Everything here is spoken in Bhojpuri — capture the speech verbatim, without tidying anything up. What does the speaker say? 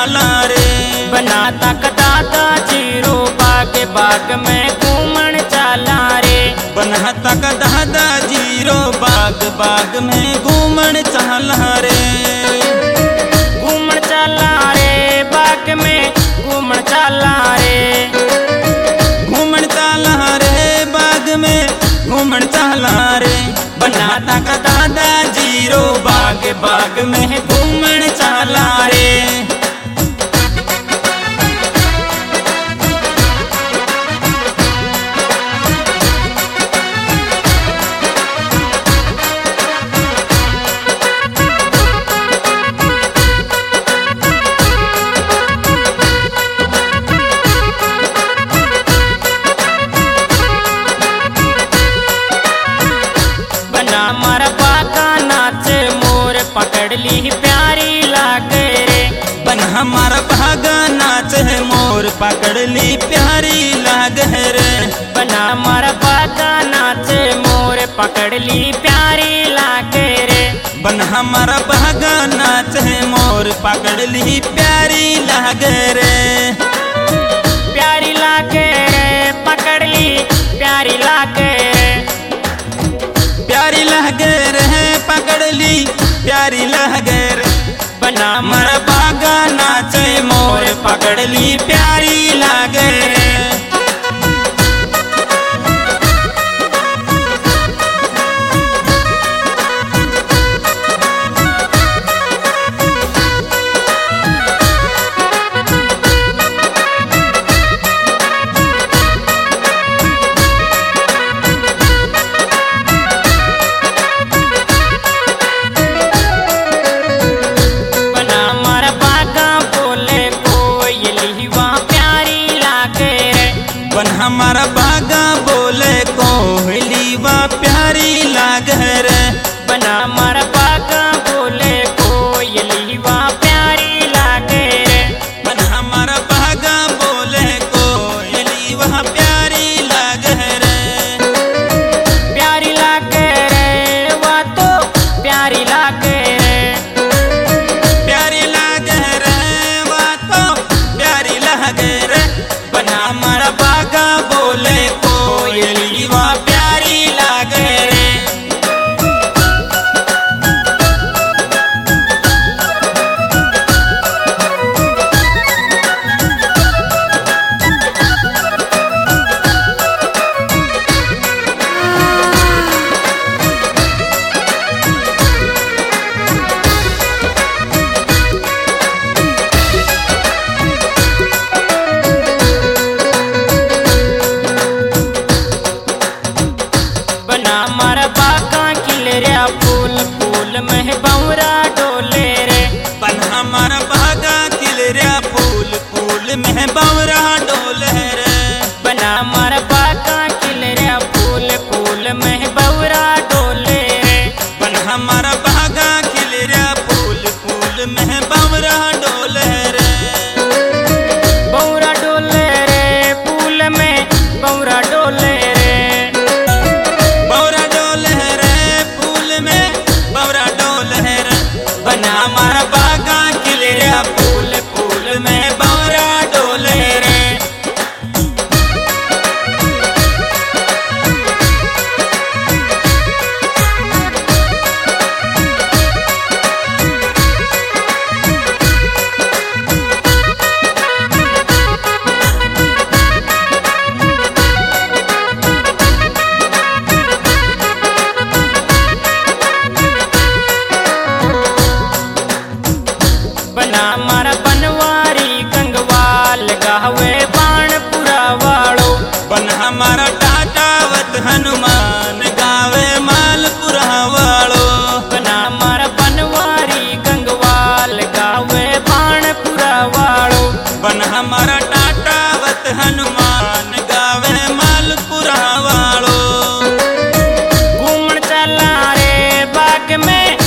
चाला रे। बनाता कदाता जीरो बाग बाग में घूमन चाला रे। बनाता कदाता जीरो बाग बाग में घूमन चाला रे। घूमन चाला रे बाग में घूमन चाला रे। घूमन चाला रे बाग में घूमन चाला रे। बनाता कदाता जीरो बाग बाग में घूमन चाला रे। मारा बाका नाचे मोर पकड़ ली प्यारी लागे रे। बन हमारा भागा नाच है मोर पकड़ ली प्यारी लागे रे। बना मारा बाका नाचे मोर पकड़ ली प्यारी लागे रे। बन हमारा भागा नाच है मोर पकड़ ली प्यारी लागे रे। प्यारी लागे रे पकड़ ली प्यारी लागे रे। प्यारी लगे रे पकड़ ली प्यारी लगे रे। बना मारा बागा नाचे मोर पकड़ ली प्यारी लगे रे। बन हमारा बागा बोले कोहली वा प्यारी लागे रे। बना हमारा बागा बोले कोयली वा प्यारी लागे रे। बन हमारा बागा बोले कोहली वा प्यारी लागे रे। प्यारी लागे रे वा तो प्यारी लागे रे। प्यारी लागे रे वा तो प्यारी लागे रे। बना हमारा बागा बोले कोयली वा प्यारी लागे रे। मारा बाका खिलरिया फूल फूल में बौरा डोले रे। बन हमारा बागा खिलरिया फूल फूल में बौरा डोले रे। बना मारा बाका खिलरिया फूल फूल में बौरा डोले रे। बन हमारा बागा खिलरिया फूल फूल में बौरा डोले रे। बौरा डोले रे फूल में बौरा डोले रे। बना हमारा बागा खिलरिया फूल फूल में बौरा डोले रे। बना मारा बनवारी गंगवाल गावे बाणपुरा वालो। बन हमारा टाटावत हनुमान गावे मालपुरा वालो। बना मारा बनवारी गंगवाल गावे बाणपुरा वालो। बन हमारा टाटावत हनुमान गावे मालपुरा वालो। घूमन चला रे बाग में